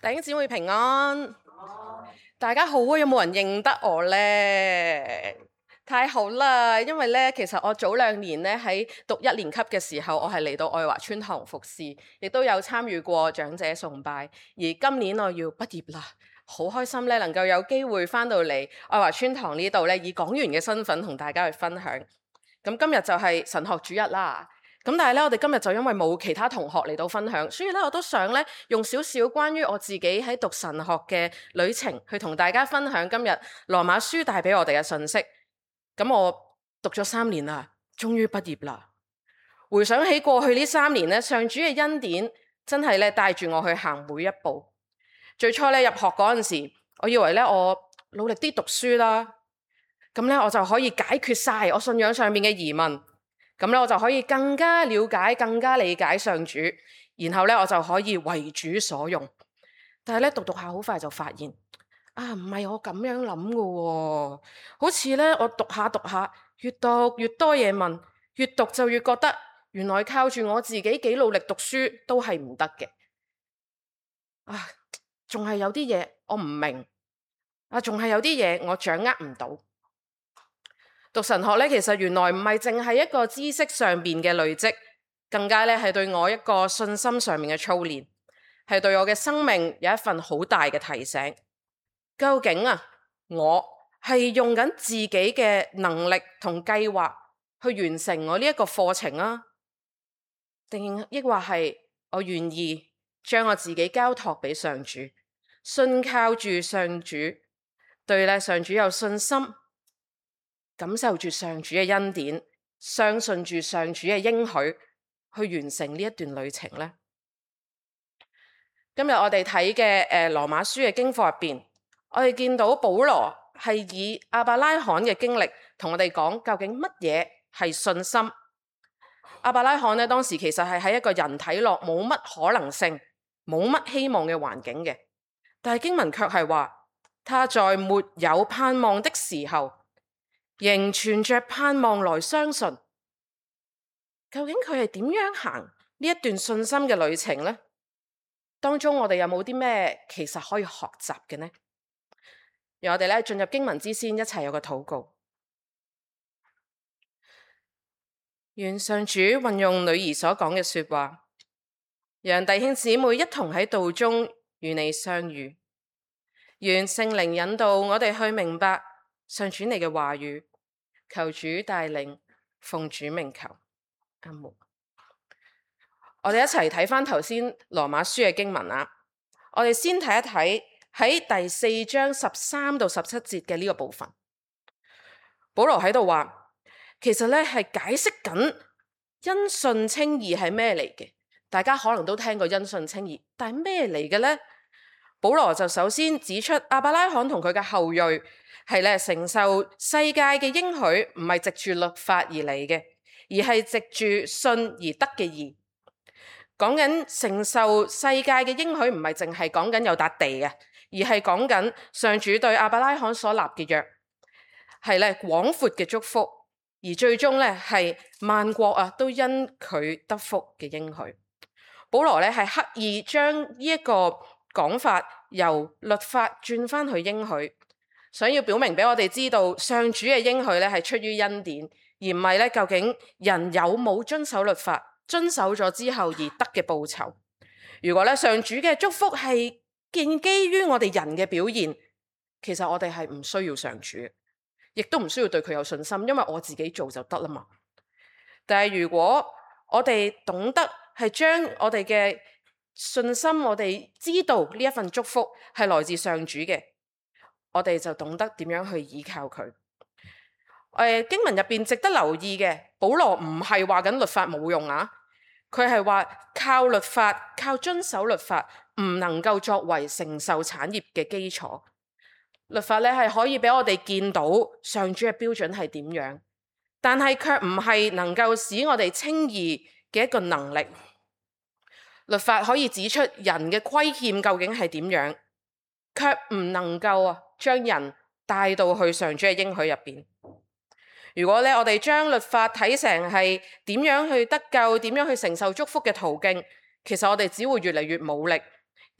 弟兄姊妹平安，大家好啊！有冇人認得我呢？太好啦，因為呢，其實我早2年呢喺讀1年級嘅時候，我係嚟到愛華村堂服侍，亦都有參與過長者崇拜。而今年我要畢業啦，好開心呢能夠有機會返到嚟愛華村堂呢度呢，以講員嘅身份同大家去分享。咁今日就係神學主日啦。咁但係咧，我哋今日就因為冇其他同學嚟到分享，所以咧我都想咧用少少關於我自己喺讀神學嘅旅程，去同大家分享今日羅馬書帶俾我哋嘅信息。咁我讀咗3年啦，終於畢業啦。回想起過去呢3年咧，上主嘅恩典真係咧帶住我去行每一步。最初咧入學嗰陣時，我以為咧我努力啲讀書啦，咁咧我就可以解決晒我信仰上面嘅疑問。咁咧，我就可以更加了解、更加理解上主，然後咧，我就可以為主所用。但係咧，讀下好快就發現，唔係我咁樣諗㗎喎。好似咧，我讀下，越讀越多嘢問，越讀就越覺得，原來靠住我自己幾努力讀書都係唔得嘅。仲係有啲嘢我唔明，仲係有啲嘢我掌握唔到。讀神學咧，其實原來唔係淨係一個知識上面嘅累積，更加咧係對我一個信心上面嘅操練，係對我嘅生命有一份好大嘅提醒。究竟我係用緊自己嘅能力同計劃去完成我呢一個課程啊，定抑或係我願意將我自己交託俾上主，信靠住上主，對咧上主有信心，感受住上主嘅恩典，相信住上主嘅應許，去完成呢一段旅程呢？今日我哋睇嘅羅馬書嘅經課入邊，我哋見到保羅係以亞伯拉罕嘅經歷同我哋講究竟乜嘢係信心。亞伯拉罕呢，當時其實係喺一個人睇落冇乜可能性、冇乜希望嘅環境嘅，但係經文卻係話，他在沒有盼望的時候，仍存着盼望來相信。究竟佢係點樣行呢一段信心嘅旅程呢？當中我哋有冇啲咩其實可以學習嘅呢？讓我哋咧進入經文之先，一齊有個禱告。願上主運用女兒所講嘅說話，讓弟兄姊妹一同喺道中與你相遇。願聖靈引導我哋去明白上主你嘅話語。求主帶領，奉主名求，阿門。我哋一齊睇返頭先羅馬書嘅經文啊！我哋先睇一睇喺第4章13到17節嘅呢個部分。保羅喺度話，其實咧係解釋緊因信稱義係咩嚟嘅。大家可能都聽過因信稱義，但係咩嚟嘅呢？保羅就首先指出亞伯拉罕同佢嘅後裔係咧承受世界嘅應許，唔係藉住律法而嚟嘅，而係藉住信而得嘅義。講緊承受世界嘅應許，唔係淨係講緊有笪地嘅，而係講緊上主對亞伯拉罕所立嘅約，係咧廣闊嘅祝福，而最終咧係萬國都因佢得福嘅應許。保羅咧係刻意將呢一個講法由律法轉翻去應許，想要表明俾我哋知道，上主嘅應許咧係出於恩典，而唔係咧究竟人有冇遵守律法，遵守咗之後而得嘅報酬。如果咧上主嘅祝福係建基於我哋人嘅表現，其實我哋係唔需要上主，亦都唔需要對佢有信心，因為我自己做就得啦嘛。但係如果我哋懂得係將我哋嘅信心，我哋知道呢一份祝福係來自上主嘅，我哋就懂得點樣去依靠佢。經文入邊值得留意嘅，保羅唔係話緊律法冇用啊，佢係話靠律法、靠遵守律法唔能夠作為承受產業嘅基礎。律法咧係可以俾我哋見到上主嘅標準係點樣，但係卻唔係能夠使我哋稱義嘅一個能力。律法可以指出人嘅虧欠究竟係點樣，卻唔能夠將人帶到去上主嘅應許入邊。如果我哋將律法睇成係點樣去得救、點樣去承受祝福嘅途徑，其實我哋只會越嚟越冇力，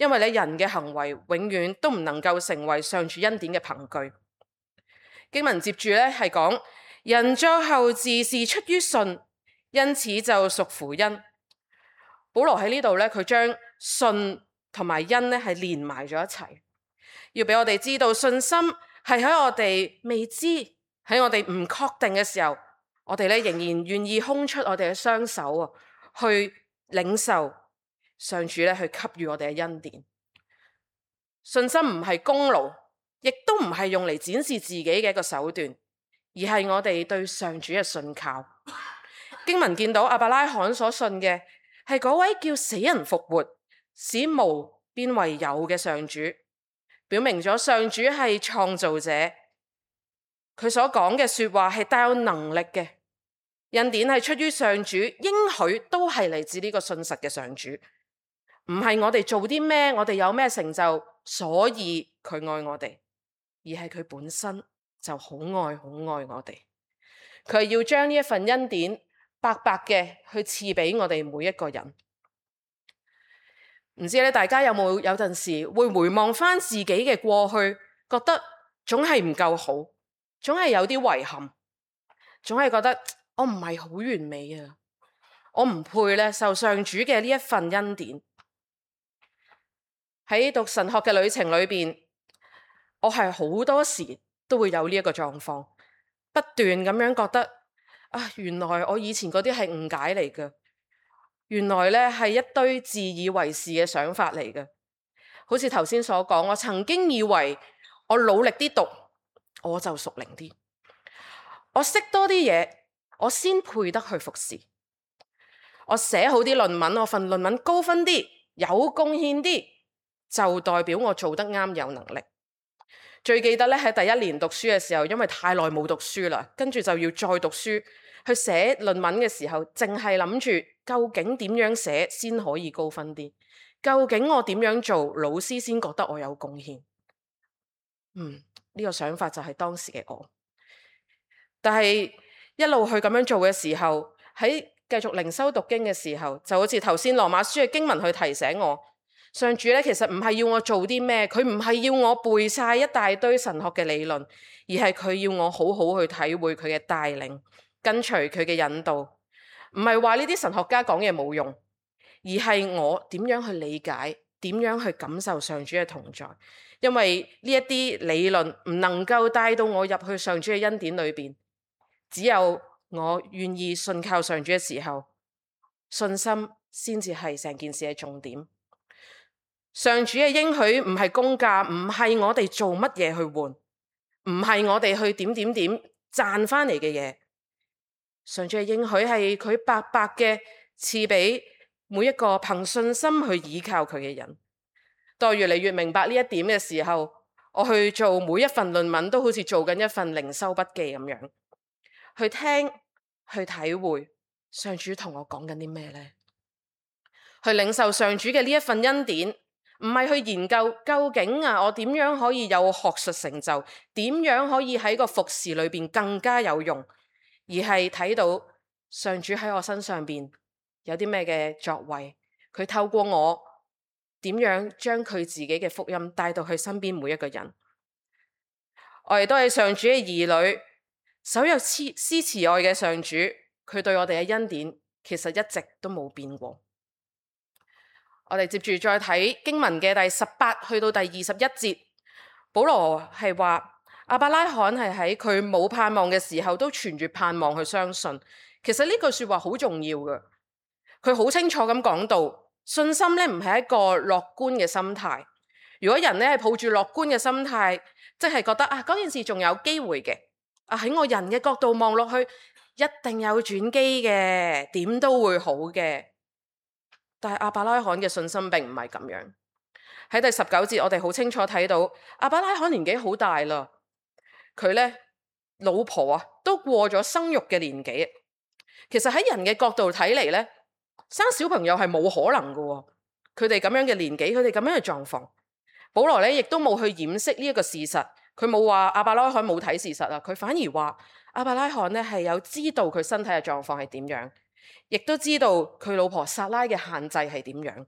因為人嘅行為永遠都唔能夠成為上主恩典嘅憑據。經文接住係講，人作後嗣是出於信，因此就屬乎恩。保羅喺呢度佢將信同埋恩係連埋咗一齊，要俾我哋知道信心係喺我哋未知、喺我哋唔確定嘅時候，我哋仍然願意空出我哋嘅雙手去領受上主去給予我哋嘅恩典。信心唔係功勞，亦都唔係用嚟展示自己嘅一個手段，而係我哋對上主嘅信靠。經文見到亞伯拉罕所信嘅係嗰位叫死人復活、使無變為有嘅上主，表明咗上主係創造者。佢所講嘅說話係帶有能力嘅，恩典係出於上主，應許都係嚟自呢個信實嘅上主。唔係我哋做啲咩，我哋有咩成就，所以佢愛我哋，而係佢本身就好愛我哋。佢係要將呢一份恩典白白嘅去賜俾我哋每一個人。唔知大家有陣時會回望翻自己嘅過去，覺得總係唔夠好，總係有啲遺憾，總係覺得我唔係好完美啊，我唔配受上主嘅呢一份恩典。喺讀神學嘅旅程裏邊，我係好多時都會有呢一個狀況，不斷咁樣覺得原來我以前嗰啲係誤解嚟嘅，原來係一堆自以為是嘅想法嚟嘅。好似頭先所講，我曾經以為我努力啲讀，我就屬靈啲，我識多啲嘢，我先配得去服侍。我寫好啲論文，我份論文高分啲，有貢獻啲，就代表我做得啱，有能力。最記得喺第一年讀書嘅時候，因為太耐冇讀書啦，跟住就要再讀書去寫論文嘅時候，淨係諗住究竟點樣寫先可以高分啲，究竟我點樣做老師先覺得我有貢獻。呢個想法就係當時嘅我。但係一路去咁樣做嘅時候，喺繼續靈修讀經嘅時候，就好似頭先羅馬書嘅經文去提醒我，上主其實唔係要我做啲咩，佢唔係要我背晒一大堆神學嘅理論，而係佢要我好好去體會佢嘅帶領，跟隨佢嘅引導。唔係話呢啲神學家講嘢冇用，而係我點樣去理解，點樣去感受上主嘅同在。因為呢一啲理論唔能夠帶到我入去上主嘅恩典裏邊，只有我願意信靠上主嘅時候，信心先至係成件事嘅重點。上主嘅應許唔係公價，唔係我哋做乜嘢去換，唔係我哋去點點點賺翻嚟嘅嘢。上主嘅應許係佢白白嘅賜俾每一個憑信心去依靠佢嘅人。當我越嚟越明白呢一點嘅時候，我去做每一份論文都好似做緊一份靈修筆記咁樣，去聽去體會上主同我講緊啲咩呢？去領受上主嘅呢一份恩典，唔係去研究究竟我點樣可以有學術成就，點樣可以喺個服侍裏邊更加有用，而係睇到上主喺我身上邊有啲咩嘅作為，佢透過我點樣將佢自己嘅福音帶到去身邊每一個人。我哋都係上主嘅兒女，守有施慈愛嘅上主，佢對我哋嘅恩典其實一直都冇變過。我哋接住再睇經文嘅第18去到第21節，保羅係話亞伯拉罕係喺佢冇盼望嘅時候都存住盼望去相信。其實呢句說話好重要嘅，佢好清楚咁講到。信心唔係一個樂觀嘅心態。如果人係抱住樂觀嘅心態，即係覺得嗰件事仲有機會嘅，喺我人嘅角度望落去，一定有轉機嘅，點都會好嘅。但係亞伯拉罕嘅信心並唔係咁樣。喺第19節，我哋好清楚睇到亞伯拉罕年紀好大啦，佢老婆都過咗生育嘅年紀。其實喺人嘅角度睇嚟生小朋友係冇可能嘅，佢哋咁樣嘅年紀，佢哋咁樣嘅狀況，保羅亦都冇去掩飾呢一個事實，佢冇話亞伯拉罕冇睇事實啊，佢反而話亞伯拉罕係有知道佢身體嘅狀況係點樣，亦都知道佢老婆撒拉嘅限制係點樣。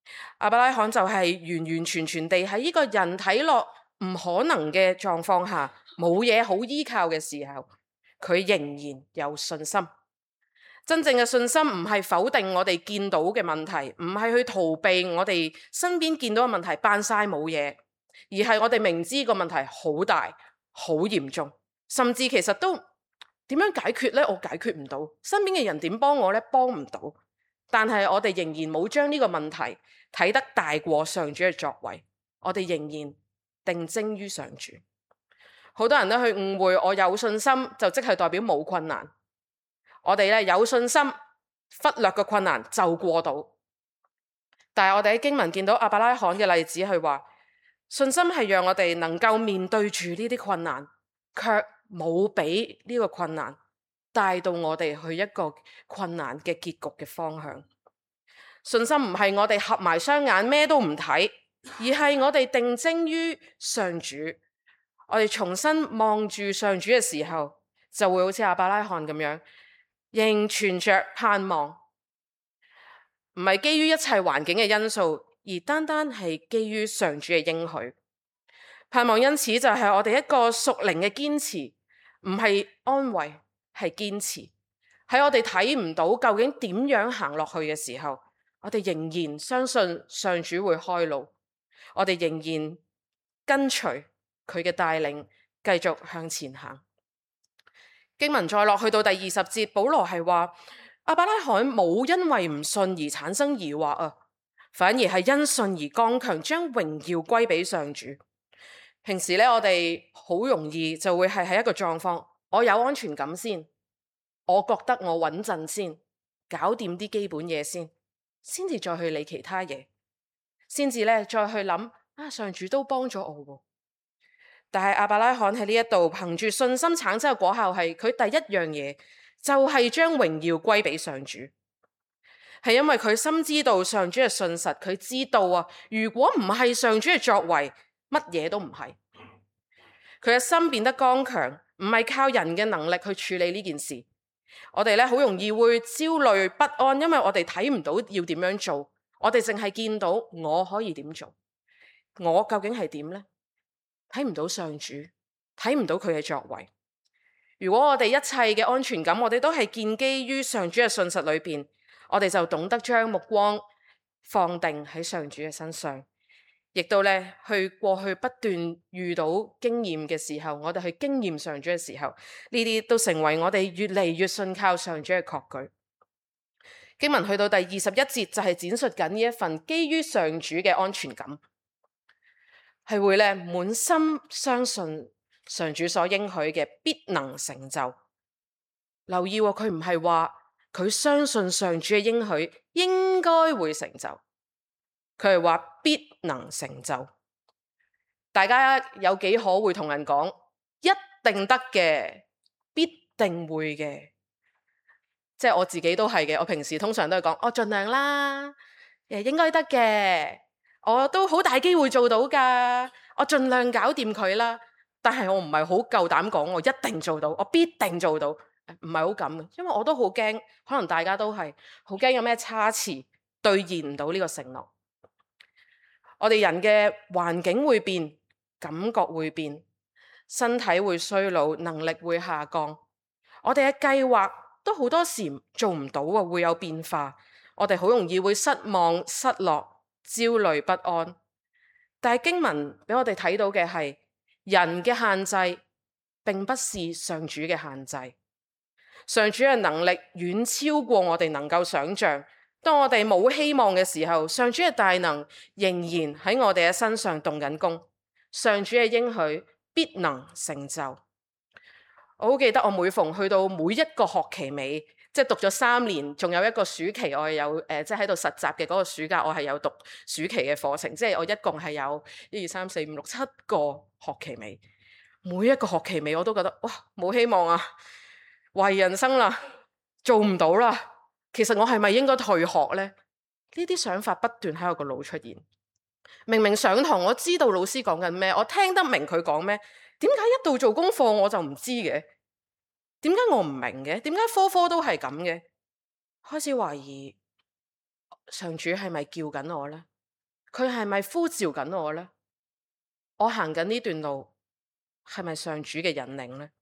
亞伯拉罕就係完完全全地喺呢個人睇落唔可能嘅狀況下，冇嘢好依靠嘅時候，佢仍然有信心。真正嘅信心唔係否定我哋見到嘅問題，唔係去逃避我哋身邊見到嘅問題，扮晒冇嘢，而係我哋明知個問題好大、好嚴重，甚至其實都點樣解決呢？我解決唔到，身邊嘅人點幫我呢？幫唔到。但係我哋仍然冇將呢個問題睇得大過上主嘅作為，我哋仍然定睛於上主。好多人都去誤會我有信心就即係代表冇困難。我哋咧有信心，忽略個困難就過到。但係我哋喺經文見到亞伯拉罕嘅例子，佢話信心係讓我哋能夠面對住呢啲困難，卻冇俾呢個困難帶到我哋去一個困難嘅結局嘅方向。信心唔係我哋合埋雙眼咩都唔睇，而係我哋定睛於上主。我哋重新望住上主嘅時候，就會好似亞伯拉罕咁樣，仍存着盼望，唔係基於一切環境嘅因素，而單單係基於上主嘅應許。盼望因此就係我哋一個屬靈嘅堅持，唔係安慰，係堅持。喺我哋睇唔到究竟點樣行落去嘅時候，我哋仍然相信上主會開路，我哋仍然跟隨佢嘅帶領，繼續向前行。經文再落去到第20節，保羅係話亞伯拉罕冇因為唔信而產生疑惑啊，反而係因信而剛強，將榮耀歸俾上主。平時咧，我哋好容易就會係喺一個狀況，我有安全感先，我覺得我穩陣先，搞掂啲基本嘢先至再去理其他嘢，先至咧再去諗上主都幫咗我喎。但係亞伯拉罕喺呢一度憑住信心產生嘅果效係佢第一樣嘢，就係將榮耀歸俾上主，係因為佢深知道上主嘅信實，佢知道如果唔係上主嘅作為，乜嘢都唔係。佢嘅心變得剛強，唔係靠人嘅能力去處理呢件事。我哋咧好容易會焦慮不安，因為我哋睇唔到要點樣做，我哋淨係見到我可以點做，我究竟係點呢？睇唔到上主，睇唔到佢嘅作為。如果我哋一切嘅安全感，我哋都係建基於上主嘅信實裏邊，我哋就懂得將目光放定喺上主嘅身上，亦都咧去過去不斷遇到經驗嘅時候，我哋去經驗上主嘅時候，呢啲都成為我哋越嚟越信靠上主嘅確據。經文去到第21節就係展述緊呢一份基於上主嘅安全感。係會咧滿心相信上主所應許嘅必能成就。留意佢唔係話佢相信上主嘅應許應該會成就，佢係話必能成就。大家有幾可會同人講一定得嘅，必定會嘅？即係我自己都係嘅，我平時通常都係講我盡量啦，應該得嘅。我都好大機會做到㗎，我盡量搞掂佢啦。但係我唔係好夠膽講我一定做到，我必定做到，唔係好敢嘅，因為我都好驚，可能大家都係好驚有咩差池兌現唔到呢個承諾。我哋人嘅環境會變，感覺會變，身體會衰老，能力會下降，我哋嘅計劃都好多時做唔到啊，會有變化，我哋好容易會失望、失落、焦慮不安。但係經文俾我哋睇到嘅係人嘅限制，並不是上主嘅限制。上主嘅能力遠超過我哋能夠想象。當我哋冇希望嘅時候，上主嘅大能仍然喺我哋嘅身上動緊工。上主嘅應許必能成就。我好記得我每逢去到每一個學期尾，即係讀咗3年，仲有一個暑期，我係有即係喺度實習嘅嗰個暑假，我係有讀暑期嘅課程，即係我一共係有1、2、3、4、5、6、7個學期尾。每一個學期尾我都覺得哇，冇希望啊，懷疑人生啦，做唔到啦。其實我係咪應該退學呢？呢啲想法不斷喺我個腦出現。明明上堂我知道老師講緊咩，我聽得明佢講咩，點解一到做功課我就唔知嘅？點解我唔明嘅？點解科科都係咁嘅？開始懷疑上主係咪叫緊我呢？ 佢係咪呼召緊我呢？我行緊呢段路係咪上主嘅引領呢？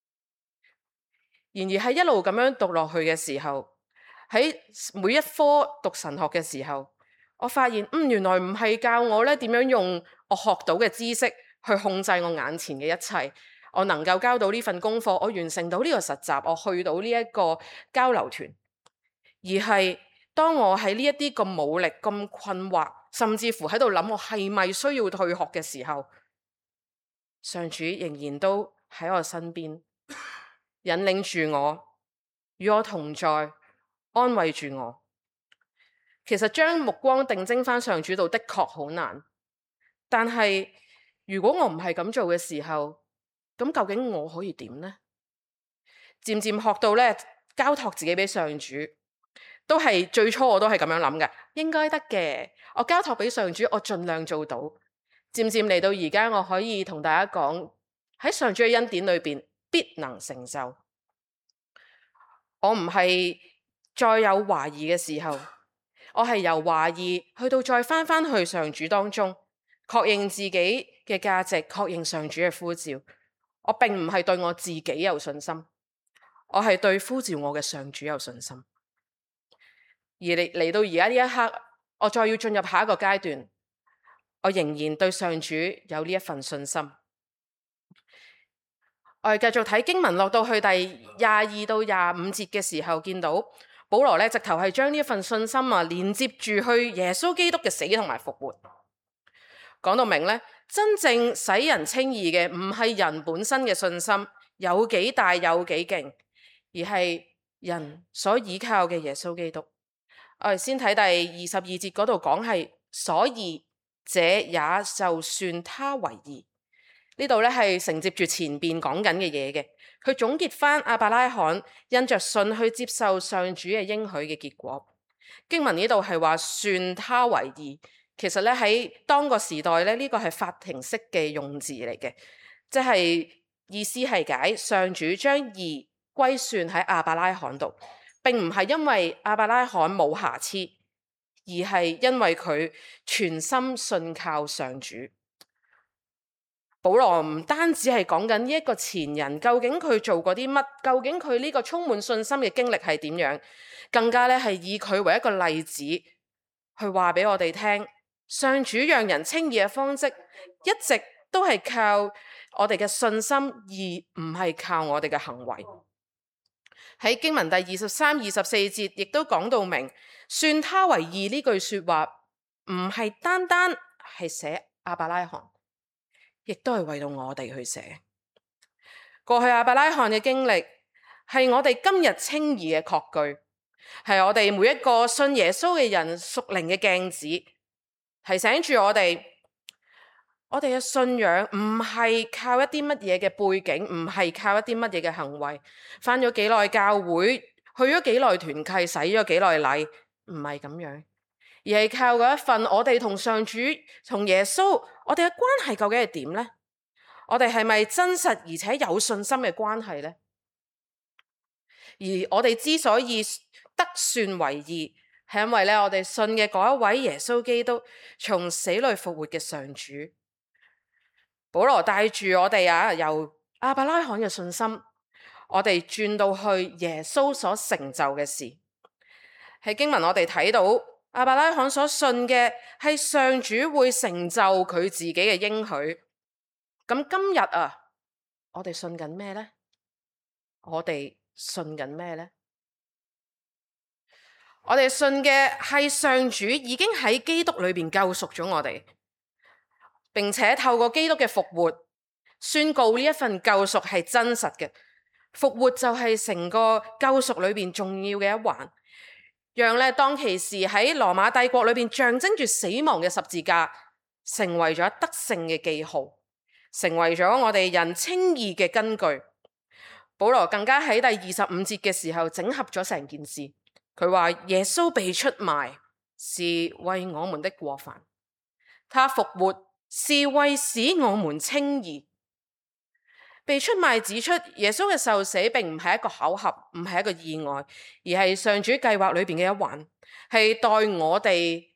然而喺一路咁樣讀落去嘅時候，喺每一科讀神學嘅時候，我發現原來唔係教我咧點樣用我學到嘅知識去控制我眼前嘅一切，我能夠交到呢份功課，我完成到呢個實習，我去到呢一個交流團，而係當我喺呢一啲咁冇力、咁困惑，甚至乎喺度諗我係咪需要退學嘅時候，上主仍然都喺我身邊，引領住我，與我同在，安慰住我。其實將目光定睛返上主度的確好難，但係如果我唔係咁做嘅時候，咁究竟我可以點呢？漸漸學到咧，交託自己俾上主，都係最初我都係咁樣諗嘅，應該得嘅。我交託俾上主，我盡量做到。漸漸嚟到而家，我可以同大家講，喺上主嘅恩典裏邊，必能成就。我唔係再有懷疑嘅時候，我係由懷疑去到再返去上主當中，確認自己嘅價值，確認上主嘅呼召。我並唔係對我自己有信心，我係對呼召我嘅上主有信心。而嚟到而家呢一刻，我再要進入下一個階段，我仍然對上主有呢一份信心。我哋繼續睇經文，落到去第22到25節嘅時候，見到保羅咧直頭係將呢一份信心連接住去耶穌基督嘅死同埋復活。講到明咧，真正使人稱義嘅唔係人本身嘅信心有幾大有幾勁，而係人所依靠嘅耶穌基督。我哋先睇第22節嗰度講係，所以這也就算他為義。呢度咧係承接住前邊講緊嘅嘢嘅，佢總結翻亞伯拉罕因着信去接受上主嘅應許嘅結果。經文呢度係話算他為義，其實咧喺當個時代咧，呢個係法庭式嘅用字嚟嘅，即係意思係解上主將義歸算喺亞伯拉罕度，並唔係因為亞伯拉罕冇瑕疵，而係因為佢全心信靠上主。保羅唔單止係講緊呢一個前人究竟佢做過啲乜，究竟佢呢個充滿信心嘅經歷係點樣，更加咧係以佢為一個例子去話俾我哋聽，上主讓人稱義嘅方式一直都係靠我哋嘅信心，而唔係靠我哋嘅行為。喺經文第23、24節亦都講到明，算他為義呢句說話唔係單單係寫亞伯拉罕，亦都係為到我哋去寫。過去亞伯拉罕嘅經歷係我哋今日稱義嘅確據，係我哋每一個信耶穌嘅人屬靈嘅鏡子，提醒住我哋嘅信仰唔係靠一啲乜嘢嘅背景，唔係靠一啲乜嘢嘅行為，返咗幾耐教會，去咗幾耐團契，洗咗幾耐禮，唔係咁樣，而係靠嗰一份我哋同上主、同耶穌，我哋嘅關係究竟係點呢？我哋係咪真實而且有信心嘅關係呢？而我哋之所以得算為義，係因為咧我哋信嘅嗰一位耶穌基督從死裏復活嘅上主。保羅帶住我哋由亞伯拉罕嘅信心，我哋轉到去耶穌所成就嘅事。喺經文我哋睇到亞伯拉罕所信嘅係上主會成就佢自己嘅應許。咁今日我哋信緊咩呢？我哋信緊咩呢？我哋信嘅係上主已經喺基督裏邊救贖咗我哋，並且透過基督嘅復活，宣告呢一份救贖係真實嘅。復活就係成個救贖裏邊重要嘅一環，讓咧當其時喺羅馬帝國裏邊象徵住死亡嘅十字架，成為咗得勝嘅記號，成為咗我哋人稱義嘅根據。保羅更加喺第25節嘅時候整合咗成件事，佢話耶穌被出賣是為我們的過犯，他復活是為使我們稱義。被出賣指出耶穌嘅受死並唔係一個巧合，唔係一個意外，而係上主計劃裏邊嘅一環，係代我哋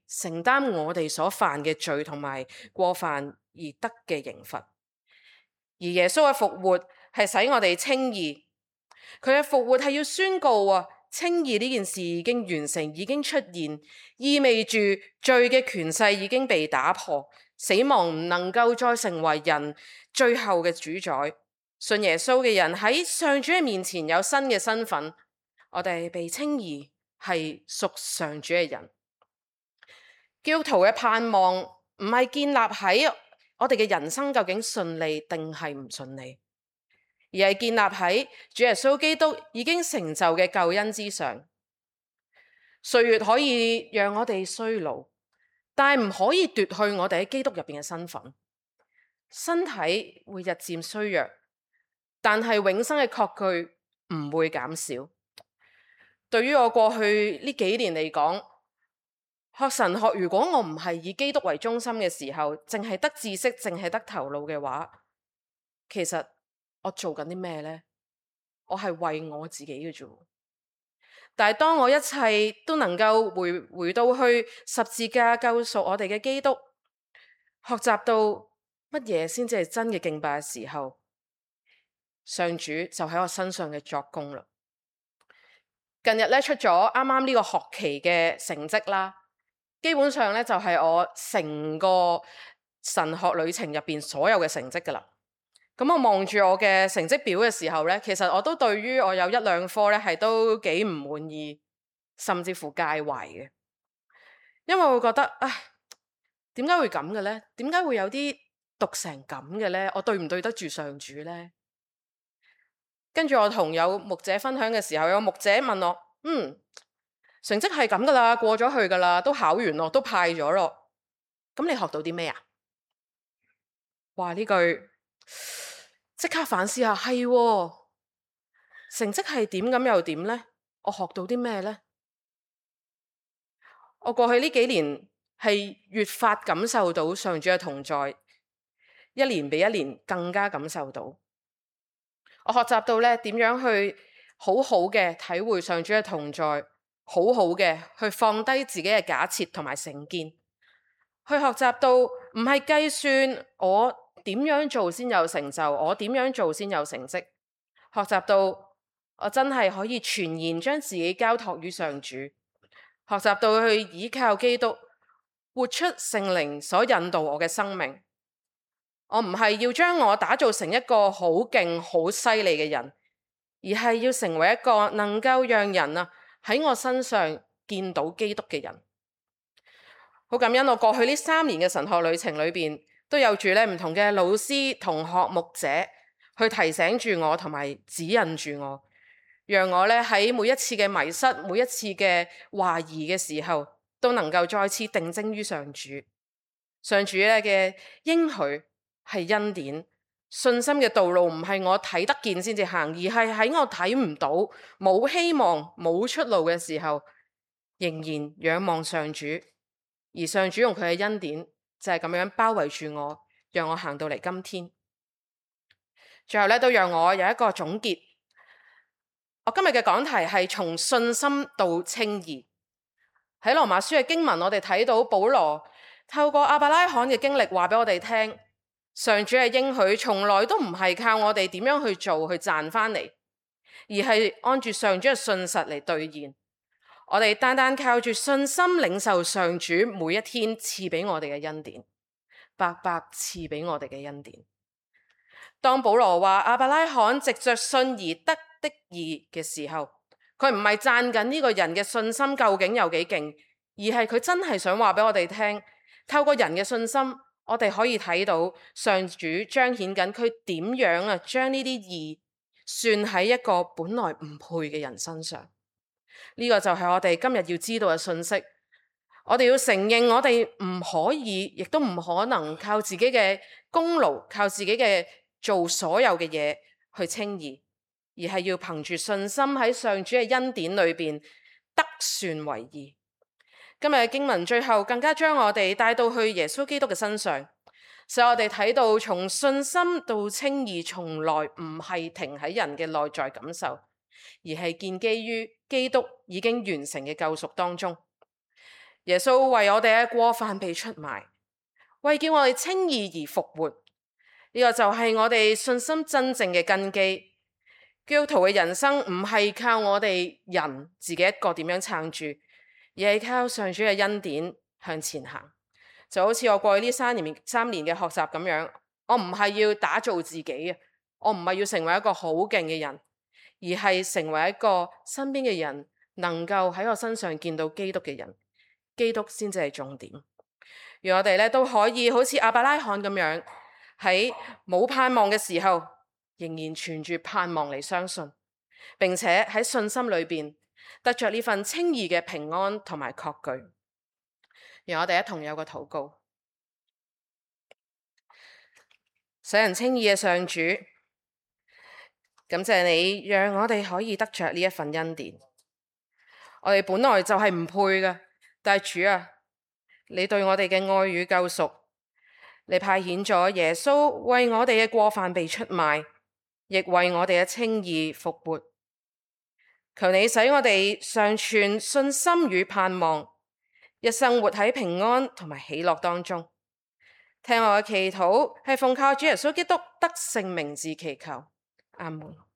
承擔我哋所犯嘅罪同埋過犯而得嘅刑罰。而耶穌嘅復活係使我哋稱義，佢嘅復活係要宣告稱義呢件事已經完成，已經出現，意味住罪嘅權勢已經被打破，死亡唔能夠再成為人最後嘅主宰。信耶穌嘅人喺上主嘅面前有新嘅身份，我哋被稱義係屬上主嘅人。基督徒嘅盼望唔係建立喺我哋嘅人生究竟順利定係唔順利，而係建立喺主耶穌基督已經成就嘅救恩之上。歲月可以讓我哋衰老，但係唔可以奪去我哋喺基督入邊嘅身份。身體會日漸衰弱，但係永生嘅確據唔會減少。對於我過去呢幾年嚟講，學神學，如果我唔係以基督為中心嘅時候，淨係得知識，淨係得頭腦嘅話，其實我做緊啲咩呢？我係為我自己嘅啫。但係當我一切都能夠回到去十字架救贖我哋嘅基督，學習到乜嘢先至係真嘅敬拜嘅時候，上主就喺我身上嘅作工啦。近日咧出咗啱啱呢個學期嘅成績啦。基本上咧就係我成個神學旅程入邊所有嘅成績噶啦。咁我望住我嘅成績表嘅時候咧，其實我都對於我有一兩科咧係都幾唔滿意，甚至乎介懷嘅。因為我會覺得，唉，點解會咁嘅咧？點解會有啲讀成咁嘅咧？我對唔對得住上主咧？跟住我同有牧者分享嘅時候，有牧者問我，成績係咁噶啦，過咗去噶啦，都考完咯，都派咗咯。咁你學到啲咩啊？哇！呢句即刻反思下，係成績係點咁又點呢？我學到啲咩呢？我過去呢幾年係越發感受到上主嘅同在，一年比一年更加感受到。我學習到咧點樣去好好嘅體會上主嘅同在。好好嘅去放低自己嘅假設同埋成見，去學習到唔係計算我點樣做先有成就，我點樣做先有成績。學習到我真係可以全然將自己交託於上主。學習到去依靠基督，活出聖靈所引導我嘅生命。我唔係要將我打造成一個好勁好犀利嘅人，而係要成為一個能夠讓人喺我身上見到基督嘅人。好感恩我過去呢3年嘅神學旅程裏邊，都有住唔同嘅老師、同學、牧者去提醒住我同埋指引住我，讓我喺每一次嘅迷失、每一次嘅懷疑嘅時候，都能夠再次定睛於上主。上主嘅應許係恩典，信心嘅道路唔係我睇得見先至行，而係喺我睇唔到、冇希望、冇出路嘅時候，仍然仰望上主。而上主用佢嘅恩典就係咁樣包圍住我，讓我行到嚟今天。最後都讓我有一個總結。我今日嘅講題係從信心到稱義。喺羅馬書嘅經文，我哋睇到保羅透過亞伯拉罕嘅經歷話俾我哋聽，上主嘅應許從來都唔係靠我哋點樣去做去賺翻嚟，而係按住上主嘅信實嚟兌現。我哋單單靠住信心領受上主每一天賜俾我哋嘅恩典，白白賜俾我哋嘅恩典。當保羅話亞伯拉罕藉着信而得的義嘅時候，佢唔係讚緊呢個人嘅信心究竟有幾勁，而係佢真係想話俾我哋聽，透過人嘅信心，我哋可以睇到上主彰顯緊佢點樣將呢啲義算喺一個本來唔配嘅人身上。呢個就係我哋今日要知道嘅信息。我哋要承認，我哋唔可以，亦都唔可能靠自己嘅功勞，靠自己嘅做所有嘅嘢去稱義，而係要憑住信心喺上主嘅恩典裏邊得算為義。今日嘅經文最後更加將我哋帶到去耶穌基督嘅身上，使我哋睇到從信心到稱義從來唔係停喺人嘅內在感受，而係建基於基督已經完成嘅救贖當中。 耶穌為我哋嘅過犯被出賣，為叫我哋稱義而復活。呢個就係我哋信心真正嘅根基。基督徒嘅人生唔係靠我哋人自己一個點樣撐住，而係靠上主嘅恩典向前行。就好似我過去呢3年嘅學習咁樣，我唔係要打造自己啊，我唔係要成為一個好勁嘅人，而係成為一個身邊嘅人能夠喺我身上見到基督嘅人。基督先至係重點。讓我哋咧都可以好似亞伯拉罕咁樣，喺冇盼望嘅時候，仍然存住盼望嚟相信，並且喺信心裏邊得着呢份稱義嘅平安同埋確據。讓我哋一同有個禱告。使人稱義嘅上主，感謝你讓我哋可以得着呢一份恩典。我哋本來就係唔配嘅，但係主啊，你對我哋嘅愛與救贖，你派遣咗耶穌為我哋嘅過犯被出賣，亦為我哋嘅稱義復活。求你使我哋常存信心與盼望，一生活喺平安同埋喜樂當中。聽我嘅祈禱，係奉靠主耶穌基督得勝名字祈求，阿門。